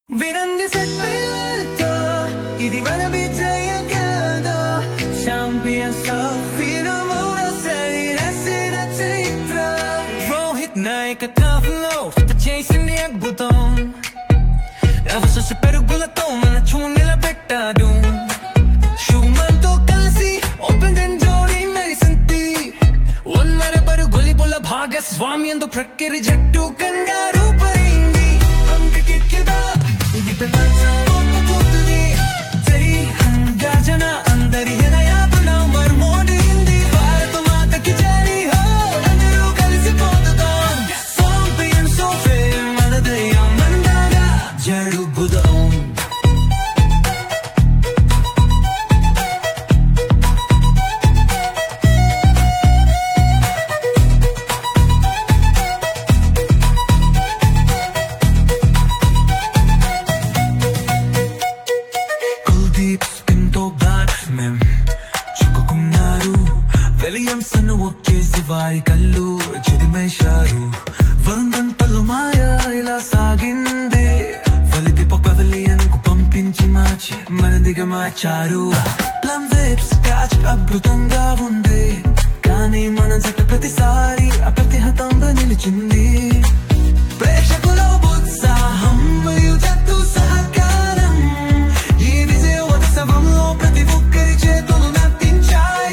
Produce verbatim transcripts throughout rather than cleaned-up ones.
వినంది సెట్టిల్తో ఇది మన విజయ గాథ ఛాంపియన్స్ ట్రోఫీలో మూడోసారి రాసిన చరిత్ర రోహిత్ నాయకత్వంలో చేసింది అద్భుతం అవశేష పెరుగులతో మన చూపు నిలబెట్టాడు శుభ్మన్తో కలిసి ఓపెన్ డెన్ జోడీ మెరిసింది వందల పరుగుల భాగస్వామ్యంతో ప్రక్రియ జట్టు కంగారు పడింది అంకికిదా ఇది ప్రపంచం ఒప్పుకుంటుంది జై గర్జన అందరి హృదయాలను మర్మోడింది భారత మాతకి జై హో అందరూ కలిసి పోతాం ఛాంపియన్స్ ట్రోఫీ మనదే మనదాగా జరుగుదాం విలియమ్సన్ ఒక్కేసి వారి కళ్ళు చిదిమేశారు వరుణ్ పలుమాయ ఇలా సాగిందే ఫలితి పవలియన్ కు పంపించి మార్చి మనదిగా మార్చారు ప్లమ్ వేవ్స్ క్యాచ్ అద్భుతంగా ఉంది కానీ మన జట్టు ప్రతిసారి అప్రతిహతంగా నిలిచింది ప్రేక్షకుల ఉత్సాహం మరియు జట్టు సహకారం ఈ విజయ ఉత్సవంలో ప్రతి ఒక్కరి చేతులు నర్తించాయి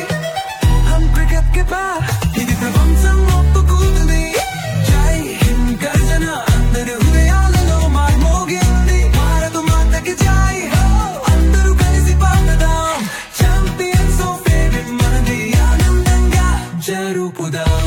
ఇది ప్రపంచం ఒప్పుకుంటుంది జై హింద్ గర్జన అందరి హృదయాలలో మార్మోగింది భారత మాతకి జై హో అందరూ కలిసి పాడదాం ఛాంపియన్స్ ట్రోఫీ మనది ఆనందంగా జరుపుదాం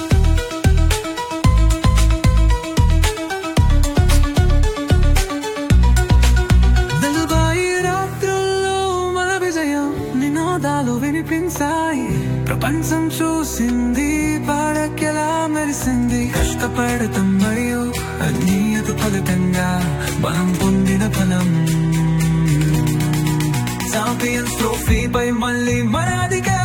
నలభై రాత్రుల్లో మన విజయం నినాదాలు వినిపించాయి ప్రపంచం చూసింది పాడకెలా మెరిసింది కష్టపడటం మరియు అన్నియత ఫలితంగా బలం పొందిన ఫలం ఛాంపియన్స్ ట్రోఫీపై మళ్ళీ మన అధికారం